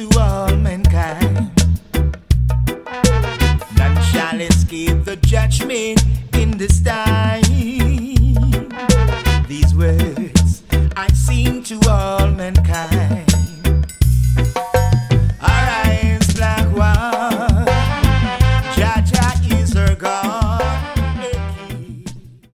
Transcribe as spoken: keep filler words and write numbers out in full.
to all mankind. None shall escape the judgment in this time. These words I sing to all mankind.